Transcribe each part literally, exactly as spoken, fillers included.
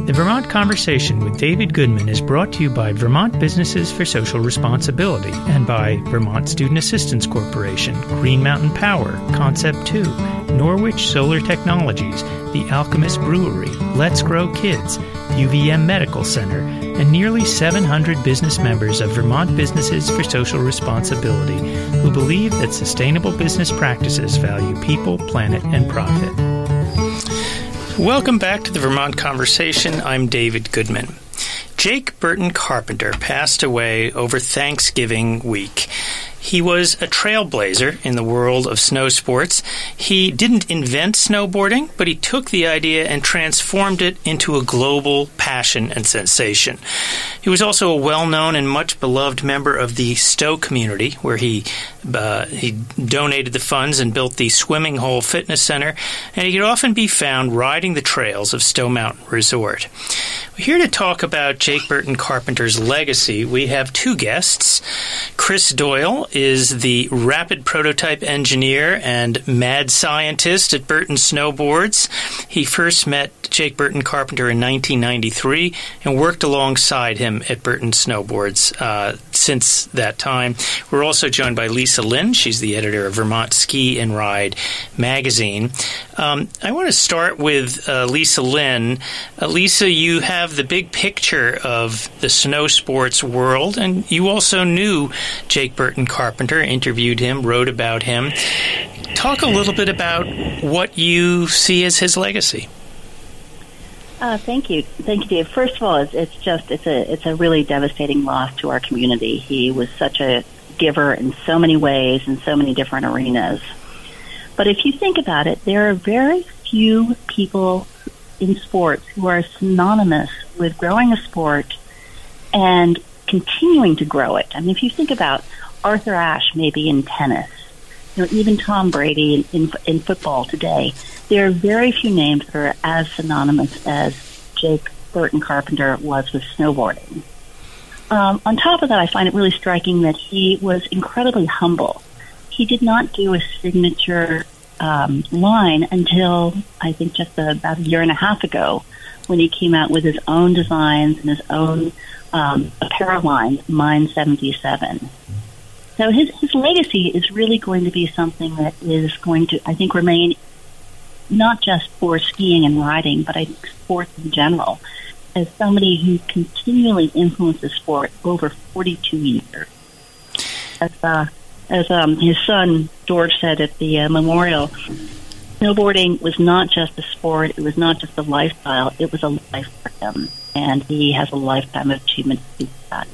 The Vermont Conversation with David Goodman is brought to you by Vermont Businesses for Social Responsibility and by Vermont Student Assistance Corporation, Green Mountain Power, Concept two, Norwich Solar Technologies, The Alchemist Brewery, Let's Grow Kids, U V M Medical Center, and nearly seven hundred business members of Vermont Businesses for Social Responsibility who believe that sustainable business practices value people, planet, and profit. Welcome back to the Vermont Conversation. I'm David Goodman. Jake Burton Carpenter passed away over Thanksgiving week. He was a trailblazer in the world of snow sports. He didn't invent snowboarding, but he took the idea and transformed it into a global passion and sensation. He was also a well-known and much-beloved member of the Stowe community, where he uh, he donated the funds and built the Swimming Hole Fitness Center, and he could often be found riding the trails of Stowe Mountain Resort. We're here to talk about Jake Burton Carpenter's legacy. We have two guests. Chris Doyle is the rapid prototype engineer and mad scientist at Burton Snowboards. He first met Jake Burton Carpenter in nineteen ninety-three and worked alongside him at Burton Snowboards uh, since that time. We're also joined by Lisa Lynn. She's the editor of Vermont Ski and Ride magazine. Um, I want to start with uh, Lisa Lynn. Uh, Lisa, you have the big picture of the snow sports world, and you also knew Jake Burton Carpenter, interviewed him, wrote about him. Talk a little bit about what you see as his legacy. Uh, thank you, thank you, Dave. First of all, it's, it's just it's a it's a really devastating loss to our community. He was such a giver in so many ways in so many different arenas. But if you think about it, there are very few people in sports who are synonymous with growing a sport and continuing to grow it. I mean, if you think about Arthur Ashe, maybe in tennis, you know, even Tom Brady in, in, in football today, there are very few names that are as synonymous as Jake Burton Carpenter was with snowboarding. Um, on top of that, I find it really striking that he was incredibly humble. He did not do a signature um, line until, I think, just a, about a year and a half ago, when he came out with his own designs and his own um, apparel line, Mine seventy-seven. So his, his legacy is really going to be something that is going to, I think, remain not just for skiing and riding, but I think sports in general, as somebody who continually influenced the sport over forty-two years. As, uh, as um, his son, George, said at the uh, memorial, snowboarding was not just a sport, it was not just a lifestyle, it was a life for him. And he has a lifetime of achievement to do that.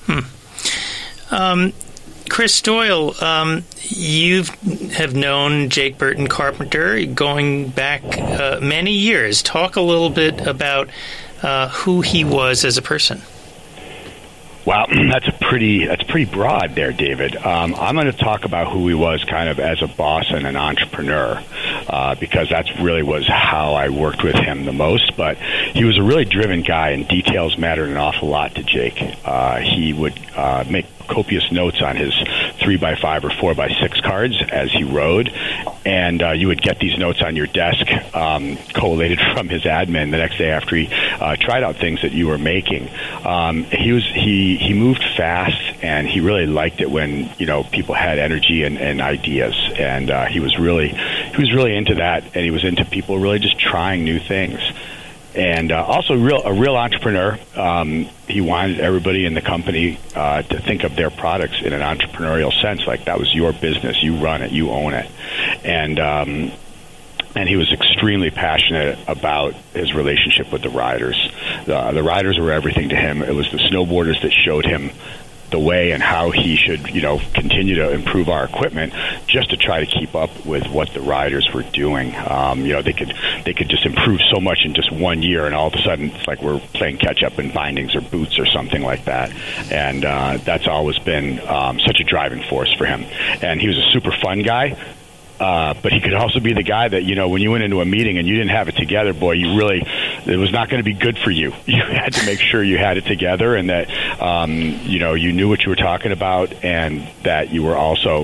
Hmm. Um, Chris Doyle, um, you have known Jake Burton Carpenter going back uh, many years. Talk a little bit about uh, who he was as a person. Wow, that's a pretty that's pretty broad there, David. Um, I'm going to talk about who he was kind of as a boss and an entrepreneur, uh, because that's really was how I worked with him the most. But he was a really driven guy, and details mattered an awful lot to Jake. Uh, he would uh, make copious notes on his three by five or four by six cards as he rode, and uh, you would get these notes on your desk, um, collated from his admin the next day after he uh, tried out things that you were making. Um, he was he he moved fast, and he really liked it when you know people had energy and, and ideas, and uh, he was really he was really into that, and he was into people really just trying new things. And uh, also real, a real entrepreneur. Um, he wanted everybody in the company uh, to think of their products in an entrepreneurial sense, like that was your business, you run it, you own it. And um, and he was extremely passionate about his relationship with the riders. The, the riders were everything to him. It was the snowboarders that showed him the way and how he should, you know, continue to improve our equipment just to try to keep up with what the riders were doing. Um, you know, they could they could just improve so much in just one year, and all of a sudden it's like we're playing catch up in bindings or boots or something like that. And uh, that's always been um, such a driving force for him. And he was a super fun guy. Uh, but he could also be the guy that, you know, when you went into a meeting and you didn't have it together, boy, you really, it was not going to be good for you. You had to make sure you had it together, and that, um, you know, you knew what you were talking about, and that you were also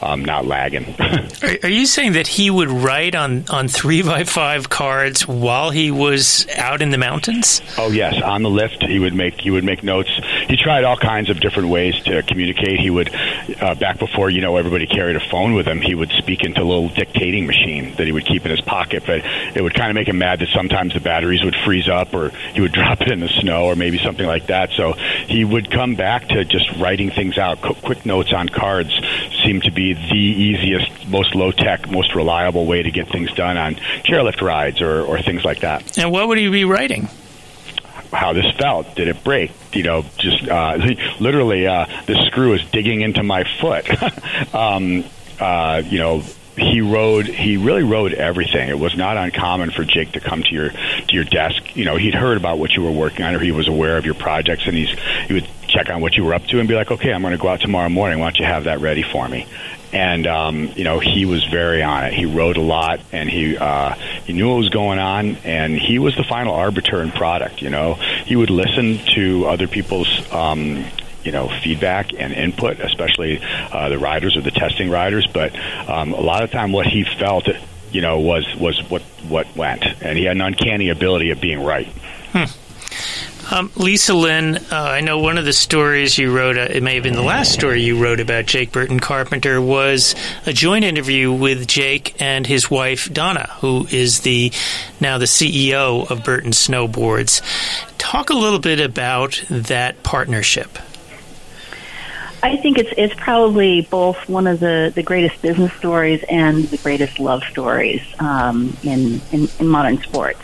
um, not lagging. are, are you saying that he would write on, on three by five cards while he was out in the mountains? Oh yes, on the lift he would make he would make notes. He tried all kinds of different ways to communicate. He would uh, back before you know everybody carried a phone with him. He would speak into a little dictating machine that he would keep in his pocket, but it would kind of make him mad that sometimes the batteries would freeze up, or he would drop it in the snow, or maybe something like that. So he would come back to just writing things out. Qu- quick notes on cards seemed to be the easiest, most low-tech, most reliable way to get things done on chairlift rides or, or things like that. And what would he be writing? How this felt. Did it break? You know, just uh, literally, uh, the screw is digging into my foot. um, uh, you know, he rode. He really rode everything. It was not uncommon for Jake to come to your to your desk. You know, he'd heard about what you were working on, or he was aware of your projects, and he's he would check on what you were up to and be like, "Okay, I'm going to go out tomorrow morning. Why don't you have that ready for me?" And um, you know, he was very on it. He wrote a lot, and he uh, he knew what was going on, and he was the final arbiter in product. You know, he would listen to other people's um, you know feedback and input, especially uh, the riders or the testing riders. But um, a lot of the time, what he felt, you know, was was what what went, and he had an uncanny ability of being right. Hmm. Um, Lisa Lynn, uh, I know one of the stories you wrote, uh, it may have been the last story you wrote about Jake Burton Carpenter, was a joint interview with Jake and his wife, Donna, who is the now the C E O of Burton Snowboards. Talk a little bit about that partnership. I think it's it's probably both one of the, the greatest business stories and the greatest love stories um, in, in, in modern sports.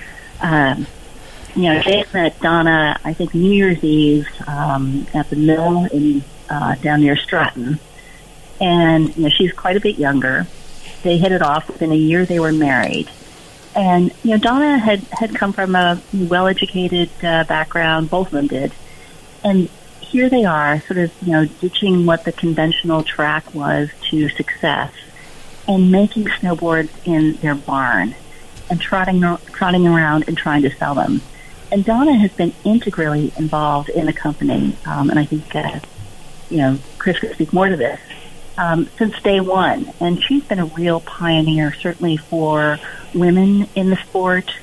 Um, You know, Jake met Donna, I think, New Year's Eve um, at the mill in uh, down near Stratton. And, you know, she's quite a bit younger. They hit it off. Within a year, they were married. And, you know, Donna had, had come from a well-educated uh, background. Both of them did. And here they are, sort of, you know, ditching what the conventional track was to success and making snowboards in their barn and trotting, trotting around and trying to sell them. And Donna has been integrally involved in the company, um, and I think, uh, you know, Chris could speak more to this, um, since day one. And she's been a real pioneer, certainly for women in the sport,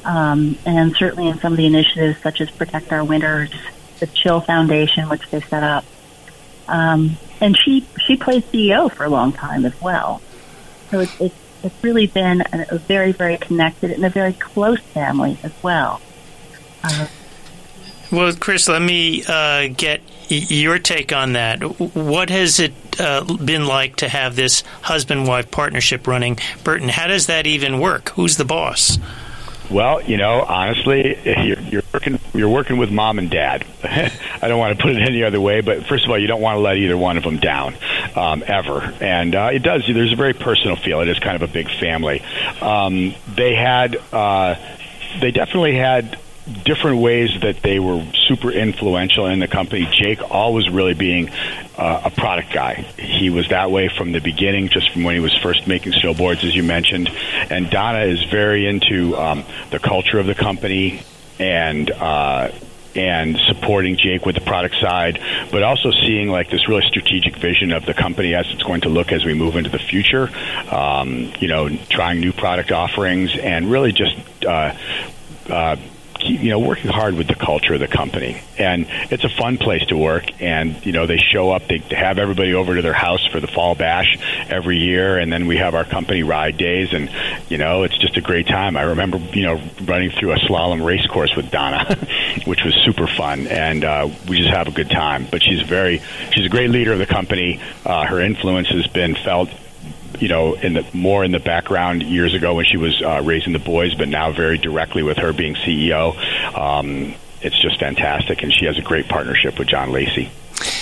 um, and certainly in some of the initiatives such as Protect Our Winters, the Chill Foundation, which they set up. Um, and she, she played C E O for a long time as well. So it's, it's, it's really been a, a very, very connected and a very close family as well. Uh, well, Chris, let me uh, get y- your take on that. What has it uh, been like to have this husband-wife partnership running Burton? How does that even work? Who's the boss? Well, you know, honestly, you're, you're working you're working with mom and dad. I don't want to put it any other way, but first of all, you don't want to let either one of them down, um, ever. And uh, it does. There's a very personal feel. It is kind of a big family. Um, they had, uh, they definitely had different ways that they were super influential in the company. Jake always really being uh, a product guy. He was that way from the beginning, just from when he was first making snowboards, as you mentioned. And Donna is very into um, the culture of the company and uh, and supporting Jake with the product side, but also seeing like this really strategic vision of the company as it's going to look as we move into the future. Um, you know, trying new product offerings and really just uh, uh, keep, you know, working hard with the culture of the company. And it's a fun place to work. And, you know, they show up, they have everybody over to their house for the fall bash every year. And then we have our company ride days. And, you know, it's just a great time. I remember, you know, running through a slalom race course with Donna, which was super fun. And uh, we just have a good time. But she's very, she's a great leader of the company. Uh, her influence has been felt, you know, in the more in the background years ago when she was uh, raising the boys, but now very directly with her being C E O. Um, it's just fantastic, and she has a great partnership with John Lacey.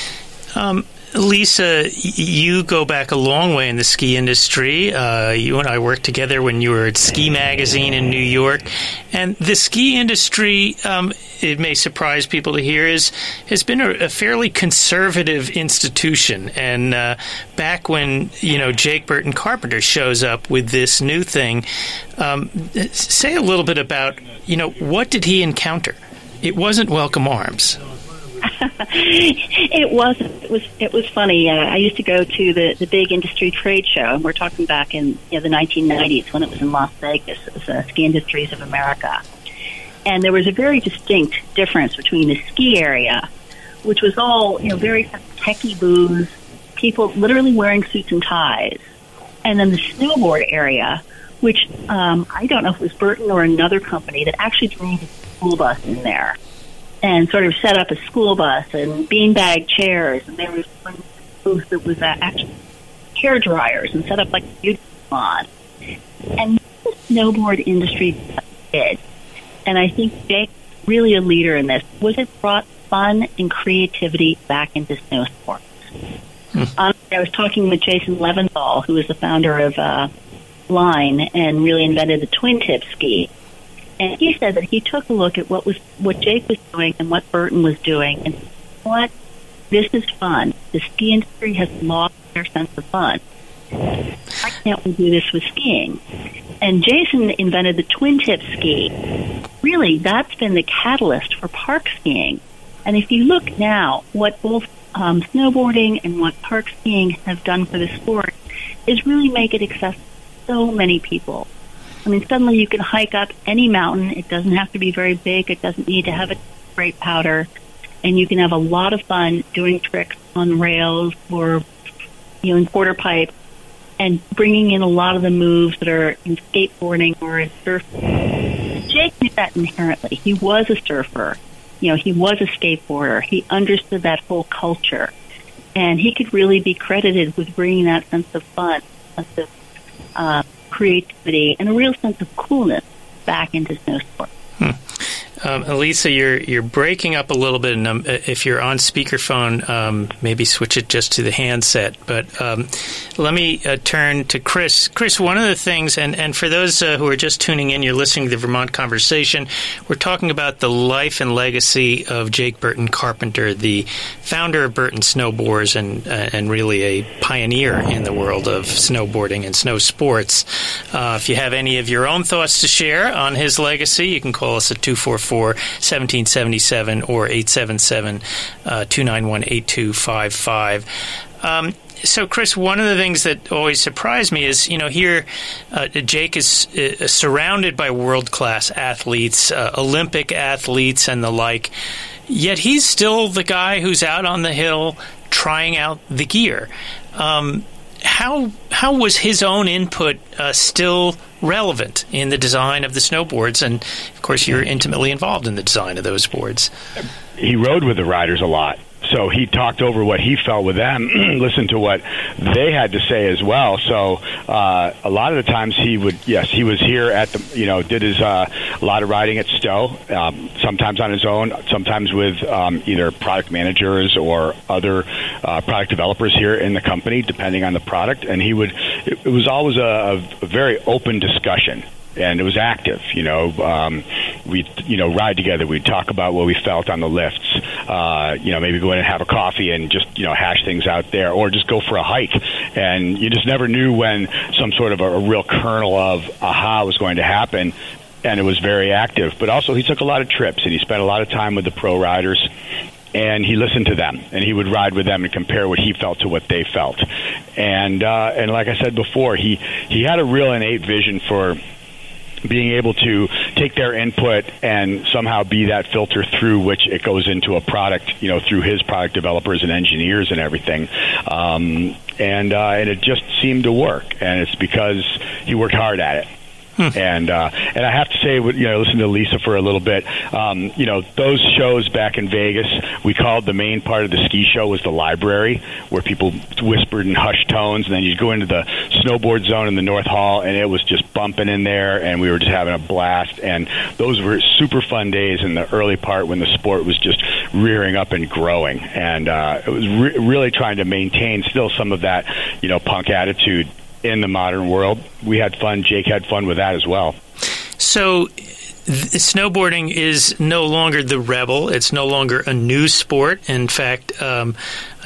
Um, Lisa, you go back a long way in the ski industry. Uh, you and I worked together when you were at Ski Magazine in New York. And the ski industry, um, it may surprise people to hear, is has been a, a fairly conservative institution. And uh, back when, you know, Jake Burton Carpenter shows up with this new thing, um, say a little bit about, you know, what did he encounter? It wasn't welcome arms. It was it was it was funny. Uh, I used to go to the, the big industry trade show, and we're talking back in you know, the nineteen nineties when it was in Las Vegas. It was uh, Ski Industries of America, and there was a very distinct difference between the ski area, which was all you know very techie booths, people literally wearing suits and ties, and then the snowboard area, which um, I don't know if it was Burton or another company that actually drove a school bus in there and sort of set up a school bus and beanbag chairs, and there was one booth that was uh, actually hair dryers and set up like a beauty salon. And the snowboard industry did, and I think Jake's really a leader in this, was it brought fun and creativity back into snow sports. Hmm. Honestly, I was talking with Jason Leventhal, who is the founder of uh, Line and really invented the twin tip ski. And he said that he took a look at what was what Jake was doing and what Burton was doing, and what this is fun. The ski industry has lost their sense of fun. Why can't we do this with skiing? And Jason invented the twin tip ski. Really, that's been the catalyst for park skiing. And if you look now, what both um, snowboarding and what park skiing have done for the sport is really make it accessible to so many people. I mean, suddenly you can hike up any mountain. It doesn't have to be very big. It doesn't need to have a great powder. And you can have a lot of fun doing tricks on rails or, you know, in quarter pipe, and bringing in a lot of the moves that are in skateboarding or in surfing. Jake knew that inherently. He was a surfer. You know, he was a skateboarder. He understood that whole culture. And he could really be credited with bringing that sense of fun, sense of uh, creativity, and a real sense of coolness back into snow sports. Hmm. Um, Elisa, you're you're breaking up a little bit, and um, if you're on speakerphone, um, maybe switch it just to the handset. But um, let me uh, turn to Chris. Chris, one of the things, and, and for those uh, who are just tuning in, you're listening to the Vermont Conversation, we're talking about the life and legacy of Jake Burton Carpenter, the founder of Burton Snowboards and, uh, and really a pioneer in the world of snowboarding and snow sports. Uh, if you have any of your own thoughts to share on his legacy, you can call us at two four four, one seven seven seven or eight seven seven, two nine one, eight two five five. Um, so, Chris, one of the things that always surprised me is, you know, here uh, Jake is uh, surrounded by world-class athletes, uh, Olympic athletes and the like, yet he's still the guy who's out on the hill trying out the gear. Um, how how was his own input uh, still relevant in the design of the snowboards? And, of course, you're intimately involved in the design of those boards. He rode with the riders a lot. So he talked over what he felt with them, listened to what they had to say as well. So uh, a lot of the times he would, yes, he was here at the, you know, did his uh, a lot of riding at Stowe, um, sometimes on his own, sometimes with um, either product managers or other uh, product developers here in the company, depending on the product. And he would, it, it was always a, a very open discussion. And it was active, you know. Um, we'd, you know, ride together. We'd talk about what we felt on the lifts. Uh, you know, maybe go in and have a coffee and just, you know, hash things out there, or just go for a hike. And you just never knew when some sort of a, a real kernel of aha was going to happen. And it was very active. But also, he took a lot of trips, and he spent a lot of time with the pro riders. And he listened to them, and he would ride with them and compare what he felt to what they felt. And uh, and like I said before, he he had a real innate vision for being able to take their input and somehow be that filter through which it goes into a product, you know, through his product developers and engineers and everything. Um, and uh, and it just seemed to work, and it's because he worked hard at it. Hmm. And uh, and I have to say, you know, listen to Lisa for a little bit. Um, you know, those shows back in Vegas, we called the main part of the ski show was the library, where people whispered in hushed tones, and then you'd go into the snowboard zone in the North Hall, and it was just bumping in there, and we were just having a blast. And those were super fun days in the early part when the sport was just rearing up and growing, and uh, it was re- really trying to maintain still some of that, you know, punk attitude in the modern world. We had fun. Jake had fun with that as well. So th- snowboarding is no longer the rebel. It's no longer a new sport. In fact, um,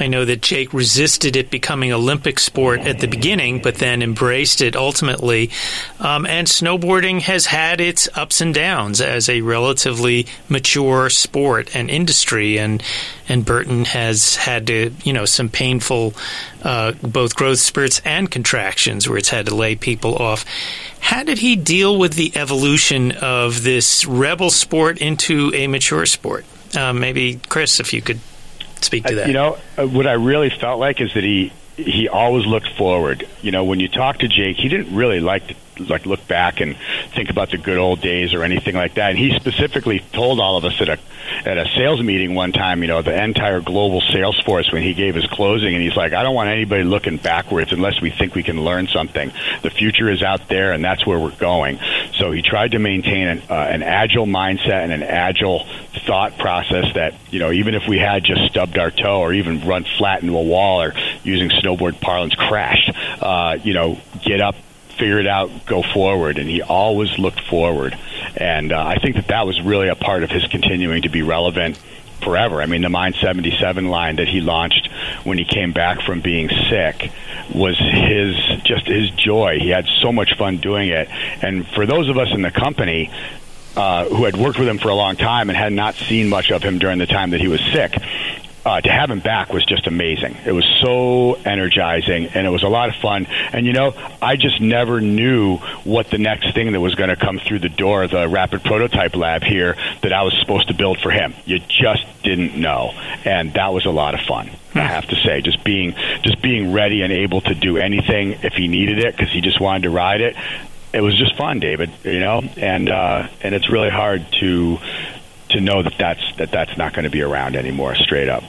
I know that Jake resisted it becoming Olympic sport at the beginning, but then embraced it ultimately. Um, and snowboarding has had its ups and downs as a relatively mature sport and industry, and and Burton has had to, you know, some painful uh, both growth spurts and contractions where it's had to lay people off. How did he deal with the evolution of this rebel sport into a mature sport? Uh, maybe, Chris, if you could speak to that. You know, what I really felt like is that he he always looked forward. You know, when you talk to Jake, he didn't really like to like look back and think about the good old days or anything like that. And he specifically told all of us at a at a sales meeting one time, you know, the entire global sales force, when he gave his closing, and he's like, I don't want anybody looking backwards unless we think we can learn something. The future is out there, and that's where we're going. So he tried to maintain an, uh, an agile mindset and an agile thought process that, you know, even if we had just stubbed our toe or even run flat into a wall or, using snowboard parlance, crashed, uh, you know, get up, figure it out, go forward. And he always looked forward. And uh, I think that that was really a part of his continuing to be relevant forever. I mean, the Mind seventy-seven line that he launched when he came back from being sick was his, just his joy. He had so much fun doing it. And for those of us in the company uh, who had worked with him for a long time and had not seen much of him during the time that he was sick, Uh, to have him back was just amazing. It was so energizing, and it was a lot of fun. And, you know, I just never knew what the next thing that was going to come through the door of the Rapid Prototype Lab here that I was supposed to build for him. You just didn't know. And that was a lot of fun, I have to say. Just being just being ready and able to do anything if he needed it because he just wanted to ride it. It was just fun, David, you know, and uh, and it's really hard to to know that that's, that that's not going to be around anymore, straight up.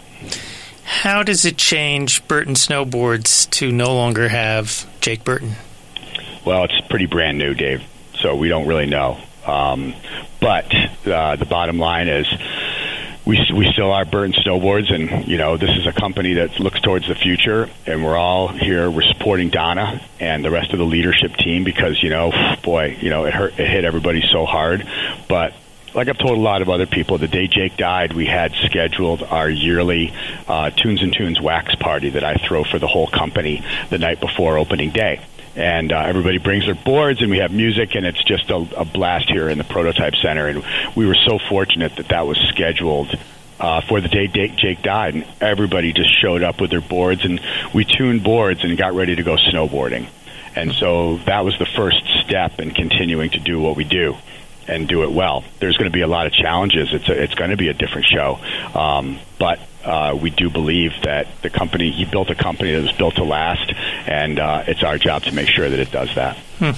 How does it change Burton Snowboards to no longer have Jake Burton? Well, it's pretty brand new, Dave, so we don't really know. Um, but uh, the bottom line is we we still are Burton Snowboards, and, you know, this is a company that looks towards the future, and we're all here. We're supporting Donna and the rest of the leadership team because, you know, boy, you know, it hurt, it hit everybody so hard, but like I've told a lot of other people, the day Jake died, we had scheduled our yearly uh, Tunes and Tunes wax party that I throw for the whole company the night before opening day. And uh, everybody brings their boards, and we have music, and it's just a, a blast here in the Prototype Center. And we were so fortunate that that was scheduled uh, for the day Jake died, and everybody just showed up with their boards, and we tuned boards and got ready to go snowboarding. And so that was the first step in continuing to do what we do and do it well. There's going to be a lot of challenges. It's a, it's going to be a different show. Um, but uh, we do believe that the company, he built a company that was built to last, and uh, it's our job to make sure that it does that. Hmm.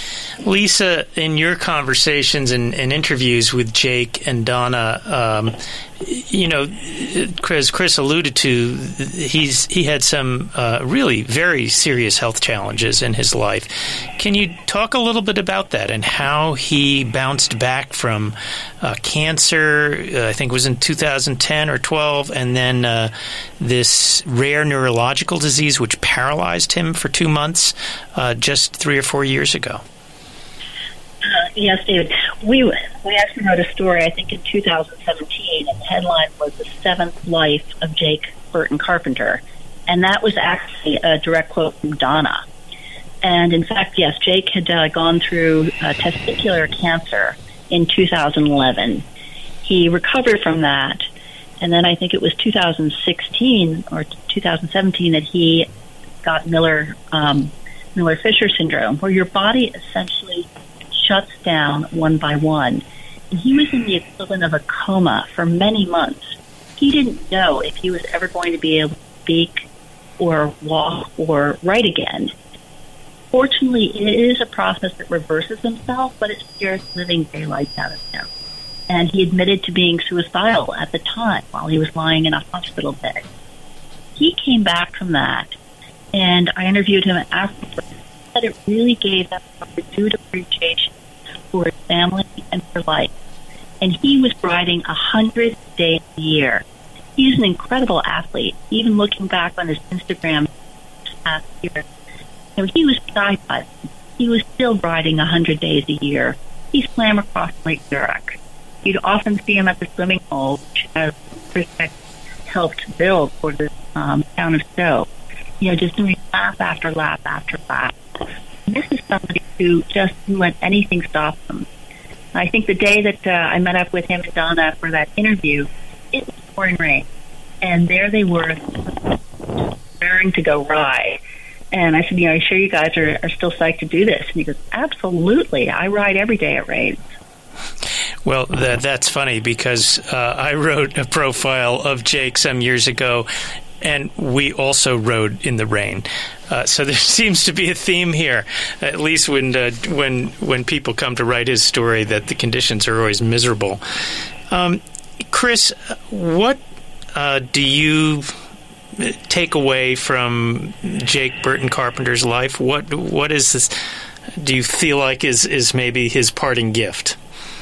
Lisa, in your conversations and, and interviews with Jake and Donna, um, you know, as Chris alluded to, he's he had some uh, really very serious health challenges in his life. Can you talk a little bit about that and how he bounced back from uh, cancer, uh, I think it was in two thousand ten or twelve, and then uh, this rare neurological disease which paralyzed him for two months uh, just three or four years ago? Uh, yes, David. We we actually wrote a story, I think, in two thousand seventeen, and the headline was The Seventh Life of Jake Burton Carpenter. And that was actually a direct quote from Donna. And, in fact, yes, Jake had uh, gone through uh, testicular cancer in two thousand eleven. He recovered from that, and then I think it was two thousand sixteen or two thousand seventeen that he got Miller um, Miller-Fisher syndrome, where your body essentially shuts down one by one. And he was in the equivalent of a coma for many months. He didn't know if he was ever going to be able to speak or walk or write again. Fortunately, it is a process that reverses himself, but it scares living daylights out of him. And he admitted to being suicidal at the time while he was lying in a hospital bed. He came back from that, and I interviewed him afterwards. That it really gave him a renewed appreciation for his family and for life. And he was riding a hundred days a year. He's an incredible athlete. Even looking back on his Instagram past year, you know, he was skydiving. He was still riding a hundred days a year. He swam across Lake Zurich. You'd often see him at the swimming hole, which has helped build for the um, town of Stowe, you know, just doing lap after lap after lap. And this is somebody who just didn't let anything stop him. I think the day that uh, I met up with him and Donna for that interview, it was pouring rain. And there they were, preparing to go ride. And I said, you know, are you sure you guys are, are still psyched to do this? And he goes, absolutely. I ride every day it rains. Well, that, that's funny because uh, I wrote a profile of Jake some years ago, and we also rode in the rain. Uh, so there seems to be a theme here, at least when uh, when when people come to write his story, that the conditions are always miserable. Um, Chris, what uh, do you take away from Jake Burton Carpenter's life? What what is this? Do you feel like is is maybe his parting gift?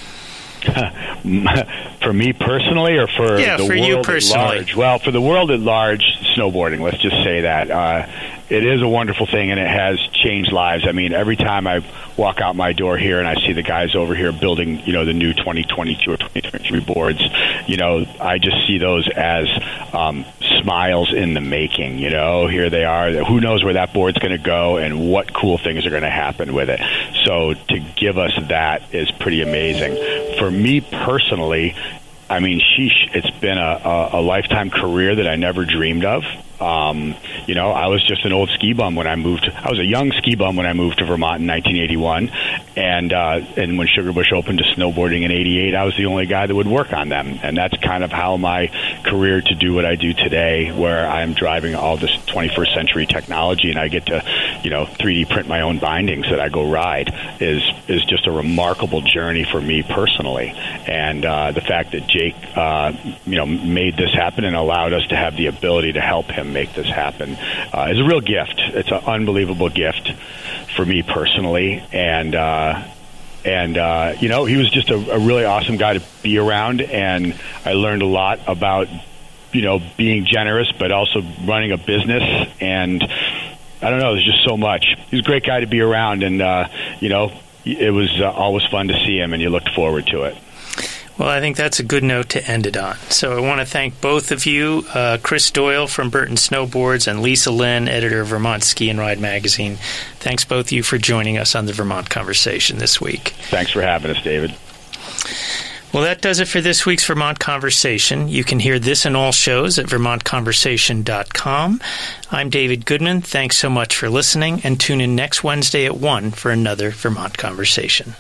For me personally, or for yeah, the for world you at personally? large? Well, for the world at large, snowboarding, let's just say that. Uh, it is a wonderful thing, and it has changed lives. I mean, every time I walk out my door here and I see the guys over here building, you know, the new twenty twenty-two or twenty twenty-three boards, you know, I just see those as um, smiles in the making. You know, here they are. Who knows where that board's going to go and what cool things are going to happen with it. So to give us that is pretty amazing. For me personally, I mean, sheesh, it's been a, a, a lifetime career that I never dreamed of. Um, you know, I was just an old ski bum when I moved. I was a young ski bum when I moved to Vermont in nineteen eighty-one, and uh, and when Sugarbush opened to snowboarding in eighty-eight, I was the only guy that would work on them, and that's kind of how my career to do what I do today, where I'm driving all this twenty-first century technology, and I get to, you know, three D print my own bindings that I go ride, is is just a remarkable journey for me personally, and uh, the fact that Jake, uh, you know, made this happen and allowed us to have the ability to help him make this happen uh, is a real gift. It's an unbelievable gift for me personally, and uh, and uh, you know, he was just a, a really awesome guy to be around, and I learned a lot about, you know, being generous, but also running a business, and I don't know, there's just so much. He was a great guy to be around, and uh, you know, it was uh, always fun to see him, and you looked forward to it. Well, I think that's a good note to end it on. So I want to thank both of you, uh, Chris Doyle from Burton Snowboards and Lisa Lynn, editor of Vermont Ski and Ride magazine. Thanks both of you for joining us on the Vermont Conversation this week. Thanks for having us, David. Well, that does it for this week's Vermont Conversation. You can hear this and all shows at vermont conversation dot com. I'm David Goodman. Thanks so much for listening, and tune in next Wednesday at one for another Vermont Conversation.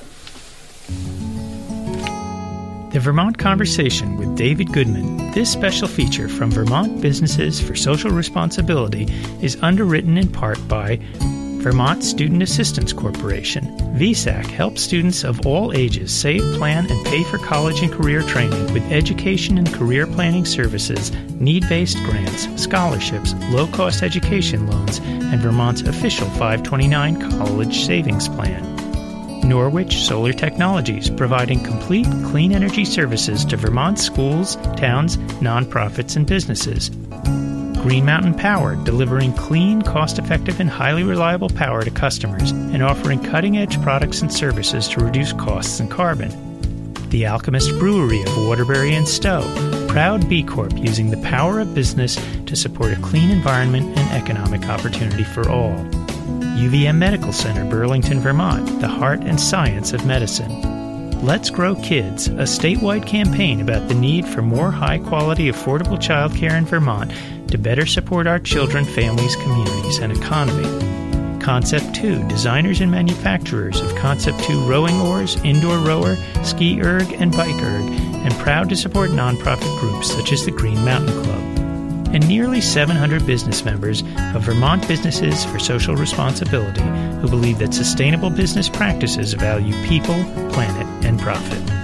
The Vermont Conversation with David Goodman. This special feature from Vermont Businesses for Social Responsibility is underwritten in part by Vermont Student Assistance Corporation. V SAC helps students of all ages save, plan, and pay for college and career training with education and career planning services, need-based grants, scholarships, low-cost education loans, and Vermont's official five twenty-nine College Savings Plan. Norwich Solar Technologies, providing complete clean energy services to Vermont schools, towns, nonprofits, and businesses. Green Mountain Power, delivering clean, cost-effective, and highly reliable power to customers and offering cutting-edge products and services to reduce costs and carbon. The Alchemist Brewery of Waterbury and Stowe, proud B Corp using the power of business to support a clean environment and economic opportunity for all. U V M Medical Center, Burlington, Vermont, the heart and science of medicine. Let's Grow Kids, a statewide campaign about the need for more high-quality, affordable childcare in Vermont to better support our children, families, communities, and economy. Concept two, designers and manufacturers of Concept two rowing oars, indoor rower, ski erg, and bike erg, and proud to support nonprofit groups such as the Green Mountain Club. And nearly seven hundred business members of Vermont Businesses for Social Responsibility who believe that sustainable business practices value people, planet, and profit.